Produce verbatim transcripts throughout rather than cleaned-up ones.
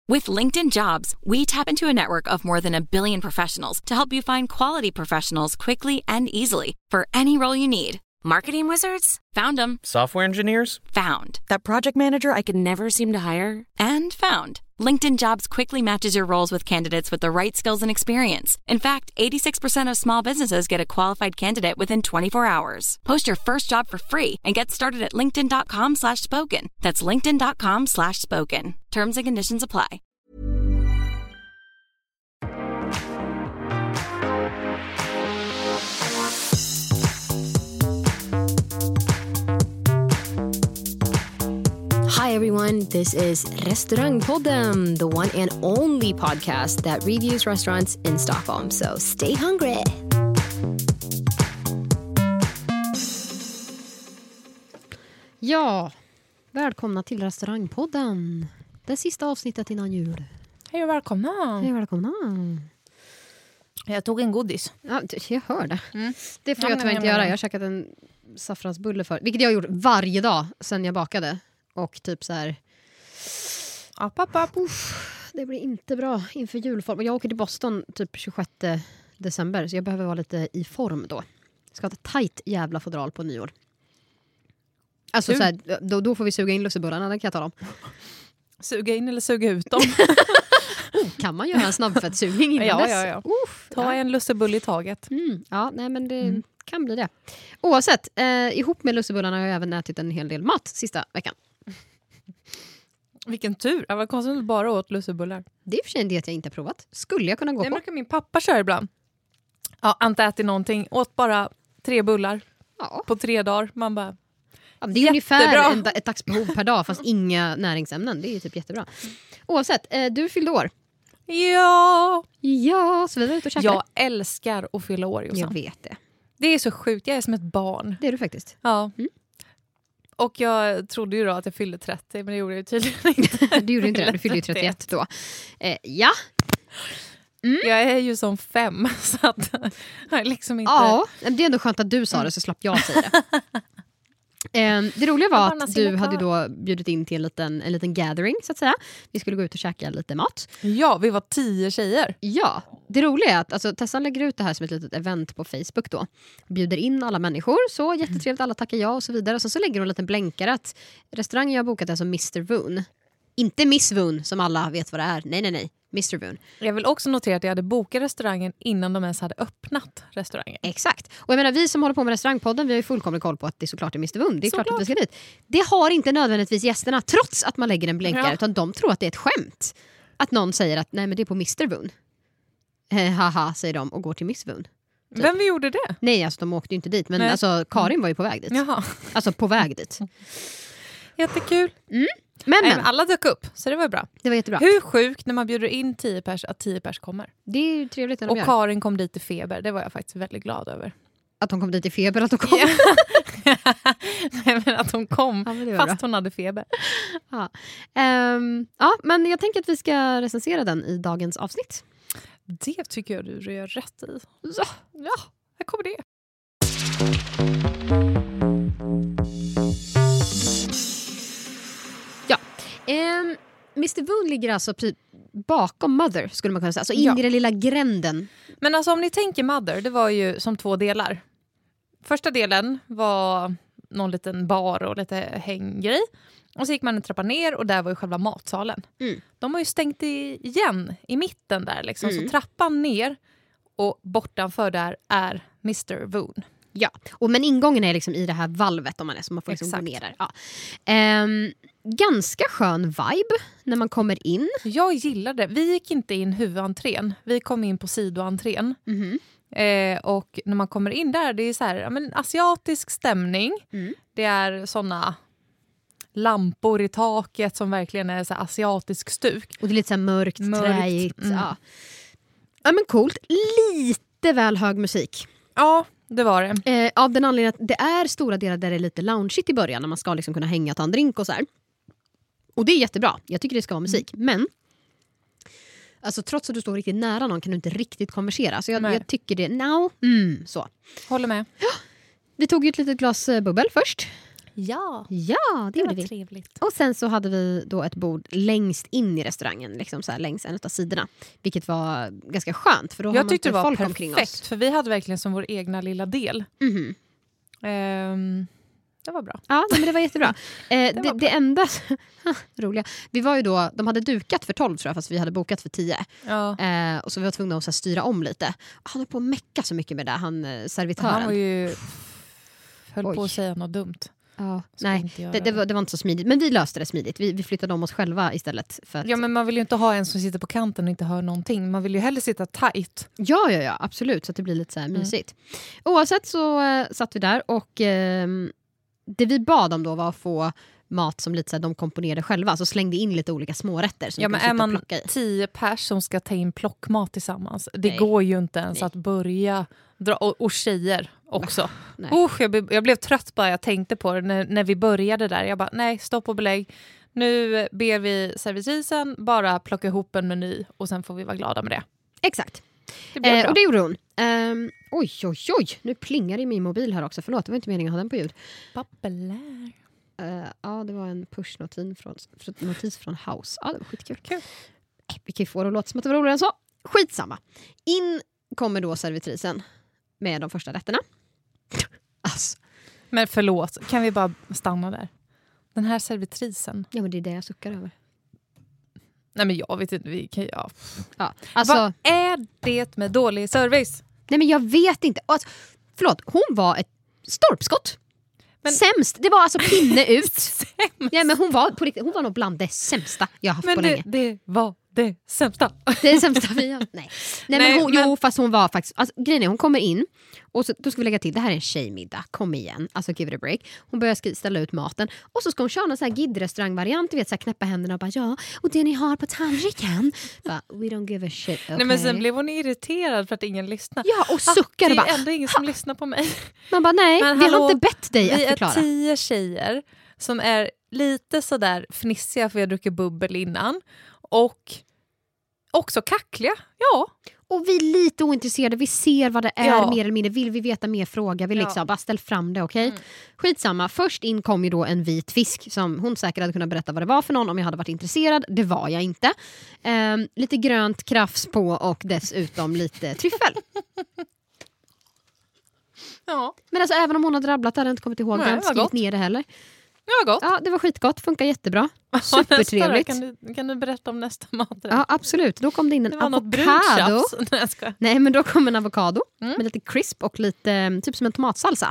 With LinkedIn Jobs, we tap into a network of more than a billion professionals to help you find quality professionals quickly and easily for any role you need. Marketing wizards? Found them. Software engineers? Found. That project manager I could never seem to hire? And found. LinkedIn Jobs quickly matches your roles with candidates with the right skills and experience. In fact, eighty-six percent of small businesses get a qualified candidate within twenty-four hours. Post your first job for free and get started at linkedin.com slash spoken. That's linkedin.com slash spoken. Terms and conditions apply. Hi everyone, this is Restaurangpodden, the one and only podcast that reviews restaurants in Stockholm. So stay hungry! Ja, välkomna till Restaurangpodden. Det sista avsnittet innan jul. Hej och välkomna. Hej och välkomna. Jag tog en godis. Ja, jag hör det. Mm. Det får ja, jag tyvärr inte göra. Jag har käkat en saffransbulle för. Vilket jag har gjort varje dag sedan jag bakade. Och typ så här... App, app, app. Uff, det blir inte bra inför julform. Och jag åker till Boston typ tjugosjätte december. Så jag behöver vara lite i form då. Jag ska ha ett tajt jävla fodral på nyår. Alltså så här, då, då får vi suga in lussebullarna, det kan jag tala om. Suga in eller suga ut dem? oh, kan man göra en snabbfettsugning innan ja, dess? Ja, ja. Uff, Ta ja. en lussebull i taget. Mm, ja, nej men det mm. kan bli det. Oavsett, eh, ihop med lussebullarna har jag även ätit en hel del mat sista veckan. Vilken tur. Jag var konstigt bara åt lussebullar. Det är för sig en diet jag inte har provat. Skulle jag kunna gå det på? brukar min pappa köra ibland. Ja, inte ätit någonting. Åt bara tre bullar ja. på tre dagar. Man bara... Ja, det är jättebra. Ungefär en, ett dagsbehov per dag fast inga näringsämnen. Det är ju typ jättebra. Oavsett, eh, du fyllde år. Ja! Ja, så vi var ute och käkade. Jag älskar att fylla år, Jossan. Jag vet det. Det är så sjukt. Jag är som ett barn. Det är du faktiskt. Ja. Mm. Och jag trodde ju då att jag fyllde trettio, men det gjorde jag tydligen inte. Du gjorde inte det, du fyllde ju trettioett då. Eh, ja. Mm. Jag är ju som fem, så att jag liksom inte... Ja, det är ändå skönt att du sa det så slapp jag säga det. Eh, det roliga var att du hade då bjudit in till en liten, en liten gathering så att säga. Vi skulle gå ut och käka lite mat. Ja, vi var tio tjejer. Ja, det roliga är att alltså, Tessan lägger ut det här som ett litet event på Facebook då. Bjuder in alla människor, så jättetrevligt, alla tackar ja och så vidare. Och sen så lägger hon en liten blänkare att restaurangen jag har bokat är som mister Voon. Inte Miss Voon som alla vet vad det är. Nej, nej, nej. mister Voon. Jag vill också notera att jag hade bokat restaurangen innan de ens hade öppnat restaurangen. Exakt. Och jag menar, vi som håller på med restaurangpodden, vi har ju fullkomlig koll på att det är såklart är mister Voon. Det är så klart, klart att vi ska dit. Det har inte nödvändigtvis gästerna, trots att man lägger en blänkare, ja. Utan de tror att det är ett skämt. Att någon säger att nej men det är på mister Voon. Eh, haha, säger de och går till Miss Voon. Typ. Vem vi gjorde det? Nej, alltså de åkte ju inte dit. Men alltså, Karin var ju på väg dit. Jaha. Alltså på väg dit. Jättekul. Mm. Men, Nej, men. men alla dök upp, så det var bra. Det var jättebra. Hur sjukt när man bjuder in tio pers att tio pers kommer. Det är ju trevligt när de Och gör. Karin kom dit i feber, det var jag faktiskt väldigt glad över. Att hon kom dit i feber, att hon kom. Nej, men att hon kom, ja, fast bra. Hon hade feber. Ja. Um, ja, men jag tänker att vi ska recensera den i dagens avsnitt. Det tycker jag du gör rätt i. Så. Ja, här kommer det. Um, mister Voon ligger alltså bakom Mother, skulle man kunna säga. Alltså in ja. I den lilla gränden. Men alltså om ni tänker Mother, det var ju som två delar. Första delen var någon liten bar och lite hänggrej. Och så gick man en trappa ner och där var ju själva matsalen. Mm. De har ju stängt igen i mitten där liksom. Mm. Så trappan ner och bortanför där är mister Voon. Ja, och men ingången är liksom i det här valvet om man är, så man får liksom gå ner där. Ja. Ehm, ganska skön vibe när man kommer in. Jag gillar det. Vi gick inte in huvudentrén. Vi kom in på sidoentrén. Mm-hmm. Eh, och när man kommer in där, det är så här, ja, men asiatisk stämning. Mm. Det är såna lampor i taket som verkligen är så här asiatisk stuk. Och det är lite så här mörkt, mörkt. träigt. Mm. Ja. Ja, men coolt. Lite väl hög musik. Ja, det var det. Eh, av den anledningen att det är stora delar där det är lite loungeigt i början. När man ska liksom kunna hänga och ta en drink och så här. Och det är jättebra. Jag tycker det ska vara musik. Mm. Men alltså, trots att du står riktigt nära någon kan du inte riktigt konversera. Så jag, jag tycker det... No. Mm, så. Håller med. Vi tog ju ett litet glas bubbel först. Ja, Ja, det, det gjorde var vi. trevligt. Och sen så hade vi då ett bord längst in i restaurangen, liksom så här, längs en av sidorna. Vilket var ganska skönt, för då har Jag man tyckte inte det var folk omkring perfekt, oss. för vi hade verkligen som vår egna lilla del. Mhm. Ehm, det var bra. Ja, nej, men det var jättebra. Eh, det, var det, bra. enda roliga, vi var ju då, de hade dukat för tolv tror jag, fast vi hade bokat för tio. Ja. Eh, och så vi var tvungna att så här, styra om lite. Han höll på att mecka så mycket med det, han eh, servitören. Han var ju... höll Oj. på att säga något dumt. Ja, Ska nej, inte göra det, det, var, det var inte så smidigt. Men vi löste det smidigt. Vi, vi flyttade om oss själva istället. För att, Ja, men man vill ju inte ha en som sitter på kanten och inte hör någonting. Man vill ju hellre sitta tight. ja, ja, ja, absolut. Så att det blir lite så här mysigt. Mm. Oavsett så eh, satt vi där och eh, det vi bad om då var att få mat som lite så här, de komponerade själva. Så slängde in lite olika smårätter. Som Ja, vi men kunde är sitta och man plocka i. tio pers som ska ta in plockmat tillsammans, det Nej. går ju inte ens Nej. att börja dra. Och, och tjejer också. Nej. Usch, jag, blev, jag blev trött bara jag tänkte på det när, när vi började där. Jag bara, nej, stopp och belägg. Nu ber vi servitrisen bara plocka ihop en meny och sen får vi vara glada med det. Exakt. Det blev Eh, bra. och det gjorde hon. Um, oj, oj, oj. Nu plingar i min mobil här också. Förlåt, det var inte meningen att ha den på ljud. Populär. Uh, ja, det var en push-notis från, notis från House. Ja, det var skitkul. Kul. Vi kan ju få det att låta som att det var roligare än så. Skitsamma. In kommer då servitrisen med de första rätterna. Alltså. Men förlåt, kan vi bara stanna där? Den här servitrisen. Ja, men det är det jag suckar över. Nej, men jag vet inte. Vi kan, ja. Ja, alltså, Vad är det med dålig service? nej, men jag vet inte. Alltså, förlåt, hon var ett stolpskott. Men- Sämst. Det var alltså pinne ut. Sämst. Ja, men hon var, på riktigt, hon var nog bland det sämsta jag har haft Men på det, länge. det var det sämsta. Det är det sämsta vi har. Nej. Nej, Nej, men hon, men- Jo, fast hon var faktiskt... Alltså, grejen är, hon kommer in och så, då ska vi lägga till, det här är en tjejmiddag, kom igen, alltså give it a break. Hon börjar sk- ställa ut maten och så ska hon köra någon sån här gid-restaurangvariant, du vet, så här, knäppa händerna och bara ja, och det ni har på tallriken. Bara, we don't give a shit, okay. Nej, men sen blev hon irriterad för att ingen lyssnar. Ja, och suckar Ah, och det bara... är ändå ingen som lyssnar på mig. Man bara, nej, Men vi hallå, har inte bett dig att Vi är förklara. tio tjejer som är lite sådär fnissiga för vi har druckit bubbel innan. Och också kackliga, ja. Och vi är lite ointresserade, vi ser vad det är Ja. mer eller mindre. Vill vi veta mer, fråga. Vi liksom, Ja. bara ställ fram det, okej? Mm. Skitsamma, först in kom ju då en vit fisk som hon säkert hade kunnat berätta vad det var för någon om jag hade varit intresserad. Det var jag inte. Ehm, lite grönt krafs på och dessutom lite tryffel. Ja, Men alltså även om hon hade rabblat hade jag inte kommit ihåg. Nej, Jag hade inte vad skrivit gott. ner det heller. det var gott. Ja, det var skitgott, funkar jättebra. Nästa då, Supertrevligt. Kan du, kan du berätta om nästa maträtt? Ja, absolut. Då kom det in en Det var något brunt avokado. tjafs. Nej, jag skojar. Nej, men då kom en avokado Mm. med lite crisp och lite typ som en tomatsalsa.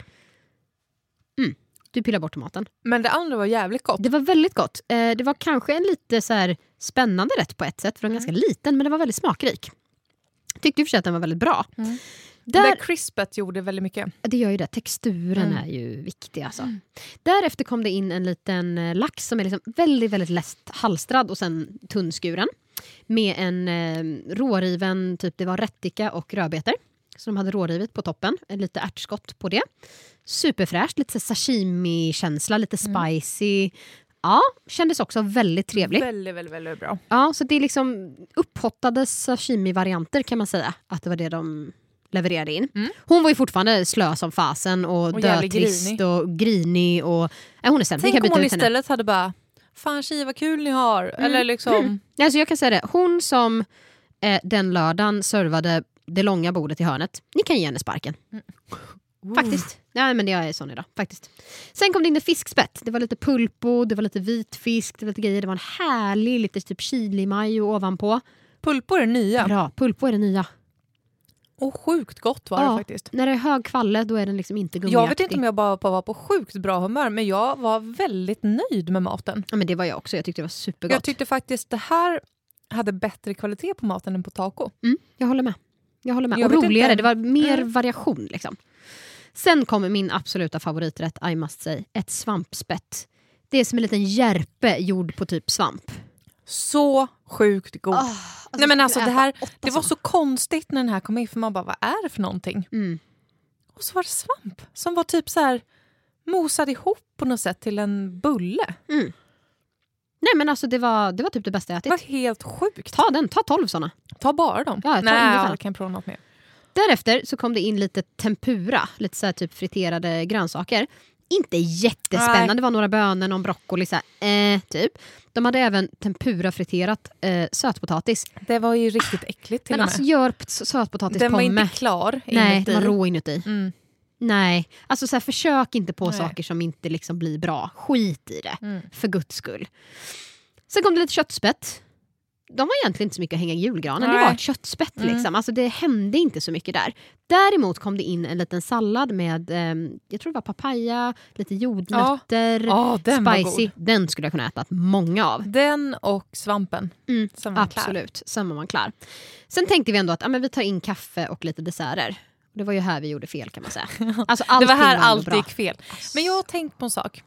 Mm. Du pillar bort tomaten. Men det andra var jävligt gott. Det var väldigt gott. Eh, det var kanske en lite så här spännande rätt på ett sätt, för den var Mm. ganska liten, men den var väldigt smakrik. Tyckte ju för sig att den var väldigt bra. Mm. Där, Det crispet gjorde väldigt mycket. det gör ju det. Texturen Mm. är ju viktig. Alltså. Därefter kom det in en liten eh, lax som är liksom väldigt, väldigt lätt halstrad och sen tunnskuren. Med en eh, råriven, typ det var rättika och rödbetor. Så de hade rårivet på toppen. Lite ärtskott på det. Superfräscht, lite sashimi-känsla, lite spicy. Ja, kändes också väldigt trevligt. Väldigt, väldigt, väldigt bra. Ja, så det är liksom upphottade sashimi-varianter kan man säga. Att det var det de levererade in. Mm. Hon var ju fortfarande slö som fasen och, Och jävligt dötrist grinig. och grinig. Och, ja, hon är sämst. Vi Tänk kan om byta hon ut henne. istället hade bara, fan tjej vad kul ni har. Mm. Eller liksom, Mm. Alltså jag kan säga det, hon som eh, den lördagen servade det långa bordet i hörnet, ni kan ge henne sparken. Faktiskt. Ja, men jag är sån idag. Faktiskt. Sen kom det in en fiskspett. Det var lite pulpo, det var lite vitfisk, det var lite grejer. Det var en härlig lite typ chili-majo ovanpå. pulpor är nya. Bra, pulpo är det nya. Och sjukt gott var Ja. det faktiskt. När det är hög kvalle då är den liksom inte Jag gummiaktig. vet inte om jag bara var på sjukt bra humör, men jag var väldigt nöjd med maten. Ja, men det var jag också. Jag tyckte det var supergott. Jag tyckte faktiskt det här hade bättre kvalitet på maten än på taco. Mm, jag håller med. Jag håller med. Jag och vet roligare. inte. Det var mer Mm. variation liksom. Sen kommer min absoluta favoriträtt, I must say. Ett svampspett. Det är som en liten järpe gjord på typ svamp. Så sjukt god. Oh, alltså, Nej men alltså jag det skulle här, äta åtta det var såna. så konstigt när den här kom in, för man bara, vad är det för någonting? Mm. Och så var det svamp som var typ så här mosad ihop på något sätt till en bulle. Mm. Nej men alltså det var, det var typ det bästa jag Det var ätit. helt sjukt. Ta den, ta tolv såna. Ta bara dem. Ja, jag tar Nej, ungefär. jag kan prova något mer. Därefter så kom det in lite tempura, lite så här typ friterade grönsaker inte jättespännande. Nej. Det var några bönor, någon broccoli, så här, eh, typ. De hade även tempura friterat eh, sötpotatis. Det var ju riktigt äckligt till Men och alltså med. gör p- sötpotatis Den var pommes. inte klar Nej, inuti. den var rå inuti. Mm. Nej, alltså så här, försök inte på Nej. saker som inte liksom blir bra. Skit i det, Mm. för guds skull. Sen kom det lite köttspett. De var egentligen inte så mycket att hänga i julgranen. Nej. Det var ett köttspett Mm. liksom. Alltså det hände inte så mycket där. Däremot kom det in en liten sallad med, eh, jag tror det var papaya, lite jordnötter, Ja, den var spicy. god. Den skulle jag kunna äta många av. Den och svampen. Mm, Sen var man klar. absolut, sen var man klar. Sen tänkte vi ändå att ja, men vi tar in kaffe och lite desserter. Det var ju här vi gjorde fel kan man säga. Alltså, Det var här ändå allt bra. gick fel. Men jag har tänkt på en sak.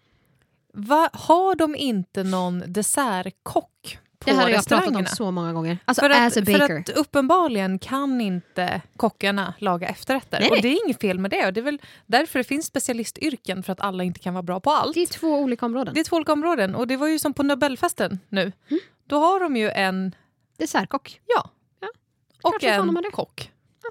Va, har de inte någon dessertkock på Det här har jag pratat om restaurangerna? så många gånger. Alltså För as a att, för baker. att uppenbarligen kan inte kockarna laga efterrätter. Nej, och nej. det är inget fel med det. Och det är väl därför det finns specialistyrken, för att alla inte kan vara bra på allt. Det är två olika områden. Det är två olika områden. Och det var ju som på Nobelfesten nu. Mm. Då har de ju en, Dessertkock. ja, Ja, och klart som fan de har en det. kock.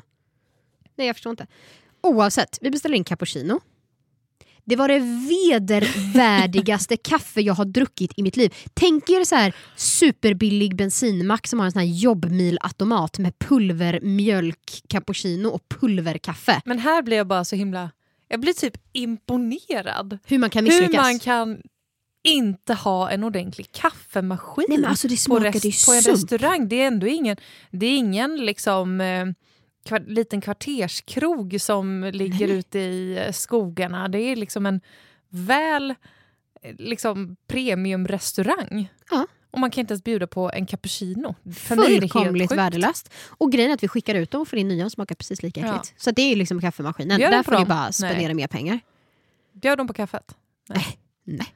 Nej, jag förstår inte. Oavsett, vi beställer in cappuccino. Det var det vedervärdigaste kaffe jag har druckit i mitt liv. Tänk er så här superbillig bensinmack som har en sån här jobbmilautomat med pulvermjölk, cappuccino och pulverkaffe. Men här blir jag bara så himla... Jag blir typ imponerad. Hur man kan Hur misslyckas. man kan inte ha en ordentlig kaffemaskin Nej, men alltså det på, smakade ju rest, på en sump. restaurang. Det är ändå ingen, det är ingen liksom, eh, kvar, liten kvarterskrog som ligger Nej. ute i eh, skogarna. Det är liksom en väl eh, liksom, premiumrestaurang. Ja. Och man kan inte ens bjuda på en cappuccino. För mig är det helt Fullkomligt sjukt. värdelöst. Och grejen är att vi skickar ut dem och får in nya och smakar precis lika Ja. äckligt. Så det är ju liksom kaffemaskinen. Gör de Där på får ni dem? bara spendera Nej. mer pengar. Bjöd de på kaffet? Nej.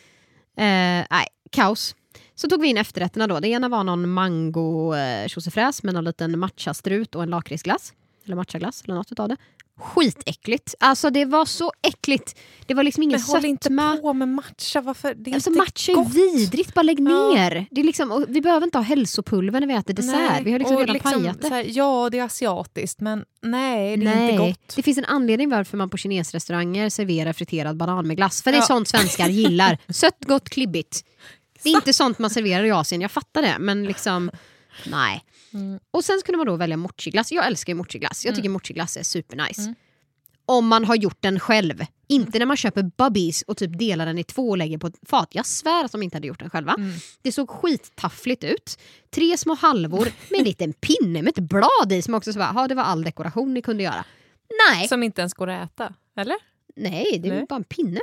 Eh, nej, kaos. Så tog vi in efterrätterna då. Det ena var någon mango eh, tjosefräs med någon liten matchastrut och en lakritsglass. Eller matchaglass eller något utav det. Skitäckligt. Alltså det var så äckligt. Det var liksom ingen Men håll inte sötma. på med matcha. Varför? Det är Alltså inte matcha är gott. vidrigt, bara lägg Ja. ner. Det är liksom, och vi behöver inte ha hälsopulver när vi äter dessert. Nej, Vi har liksom och redan pajat det. så här, ja, det är asiatiskt, men nej, det är Nej, inte gott. det finns en anledning varför man på kinesrestauranger serverar friterad banan med glass. För det är Ja. sånt svenskar gillar. Sött, gott, klibbigt. Det är inte sånt man serverar i Asien, jag fattar det. Men liksom, nej. Mm. Och sen skulle man då välja mochiglass. Jag älskar ju mochiglass. Jag tycker Mm. mochiglass är supernice. Mm. Om man har gjort den själv. Inte när man köper bubbies och typ delar den i två och lägger på ett fat. Jag svär att de inte hade gjort den själva. Mm. Det såg skittaffligt ut. Tre små halvor med en liten pinne med ett blad i som också så bara, ja, det var all dekoration ni kunde göra. Nej, Som inte ens går att äta, eller? nej det är Nej. bara en pinne.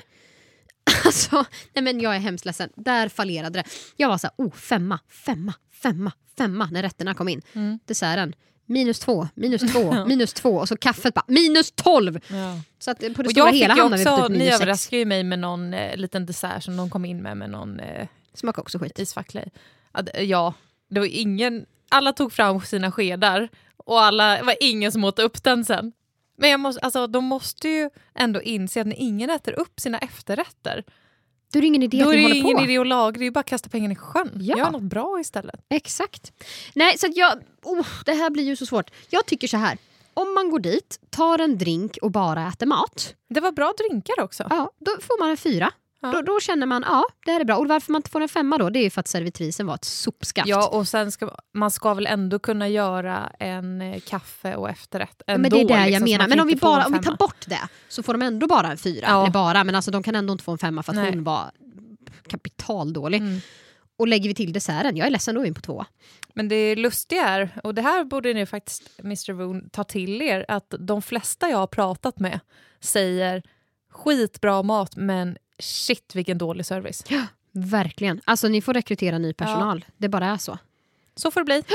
Alltså, nej men jag är hemskt ledsen. Där fallerade det. Jag var så här, oh, femma, femma, femma, femma när rätterna kom in. Mm. Desserten, minus två, minus två, minus två och så kaffet bara, minus tolv. Ja. Så att på det Och stora jag fick hela ju hamnar vi på också, typ ni minus sex. överraskade ju mig med någon eh, liten dessert som de kom in med, med någon eh, Smakar också skit. isfackla i. Ja, det- Ja, det var ingen, alla tog fram sina skedar och alla, det var ingen som åt upp den sen. Men jag måste, alltså, de måste ju ändå inse att när ingen äter upp sina efterrätter, Då är det ingen idé då att är ni det håller ingen på. idé att lagra, det är ju bara att kasta pengarna i sjön. Ja. Gör något bra istället. Exakt. Nej, så att jag, oh, det här blir ju så svårt. Jag tycker så här. Om man går dit, tar en drink och bara äter mat, Det var bra drinkar också. ja, då får man en fyra. Ja. Då, då känner man, ja, det här är bra. Och varför man inte får en femma då, det är ju för att servitrisen var ett sopskaft. Ja, och sen ska man ska väl ändå kunna göra en eh, kaffe och efterrätt Ja, ändå. men det är det liksom, jag så menar. man Men kan om vi, inte få bara, en om vi tar femma. bort det så får de ändå bara en fyra. Ja. Eller bara, men alltså, de kan ändå inte få en femma för att Nej. hon var kapitaldålig. Mm. Och lägger vi till desserten, jag är ledsen, då är vi in på två. Men det lustiga är, och det här borde ni faktiskt, mister Woon, ta till er, att de flesta jag har pratat med säger skitbra mat, men shit vilken dålig service. Verkligen. Alltså ni får rekrytera ny personal. Det bara är så. Så får det bli.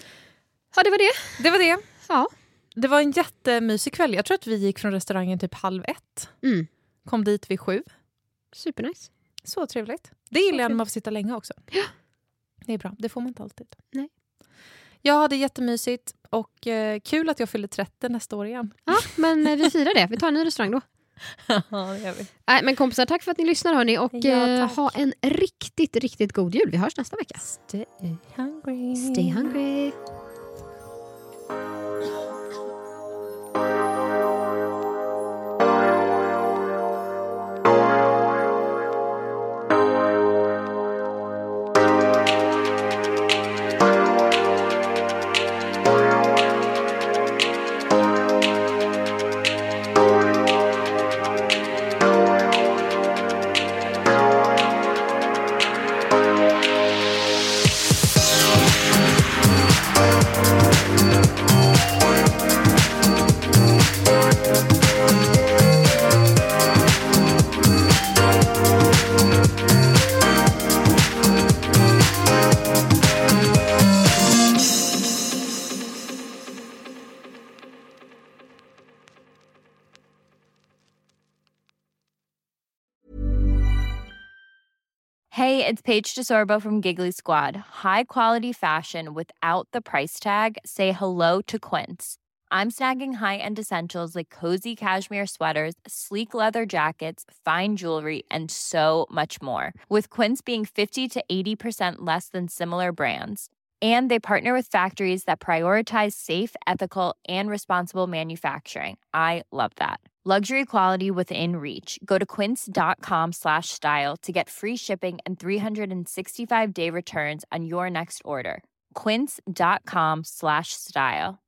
Ja, det var det. Det var det. Ja. Det var en jättemysig kväll. Jag tror att vi gick från restaurangen typ halv ett. Mm. Kom dit vid sju. Supernice. Så trevligt. Det gillar jag när trevligt. man får sitta länge också. Det är bra, det får man inte alltid. Nej. Jag hade jättemysigt och eh, kul att jag fyller trettio nästa år igen. Ja, men eh, vi firar det. Vi tar en ny restaurang då. Ja, det gör vi. Nej, men kompisar, tack för att ni lyssnar hörni. Och Ja, eh, tack. ha en riktigt, riktigt god jul. Vi hörs nästa vecka. Stay hungry. Stay hungry. Hey, it's Paige DeSorbo from Giggly Squad. High quality fashion without the price tag. Say hello to Quince. I'm snagging high-end essentials like cozy cashmere sweaters, sleek leather jackets, fine jewelry, and so much more. With Quince being fifty to eighty percent less than similar brands. And they partner with factories that prioritize safe, ethical, and responsible manufacturing. I love that. Luxury quality within reach. Go to quince.com slash style to get free shipping and three sixty-five day returns on your next order. Quince.com slash style.